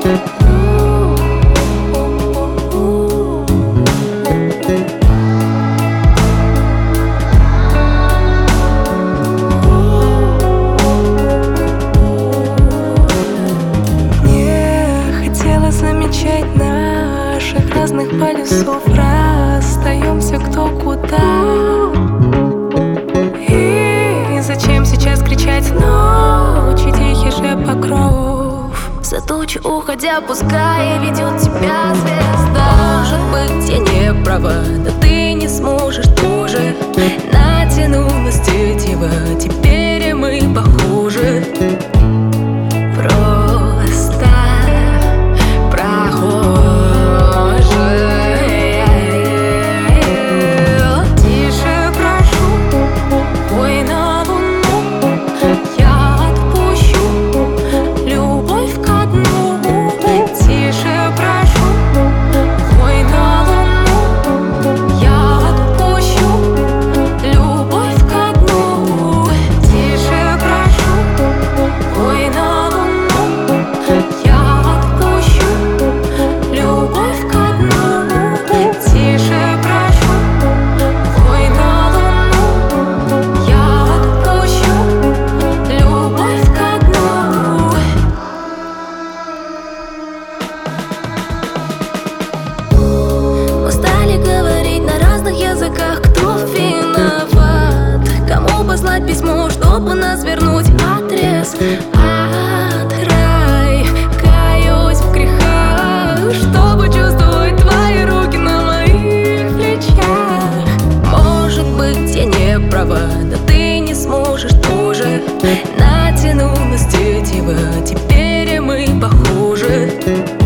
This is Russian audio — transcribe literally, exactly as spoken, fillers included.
Замечать наших разных полюсов, расстаемся кто куда. И зачем сейчас кричать ночи, тихий же покров? За тучи уходя, пускай ведет тебя звезда. Может быть, я не права, да ты не сможешь тоже. Натянулась тетива, теперь и мы похожи. Кто виноват? Кому послать письмо, чтобы нас вернуть адрес? Открай, каюсь в грехах, чтобы чувствовать твои руки на моих плечах. Может быть, я не права, да ты не сможешь тоже. Натянулась тетива, теперь и мы похожи.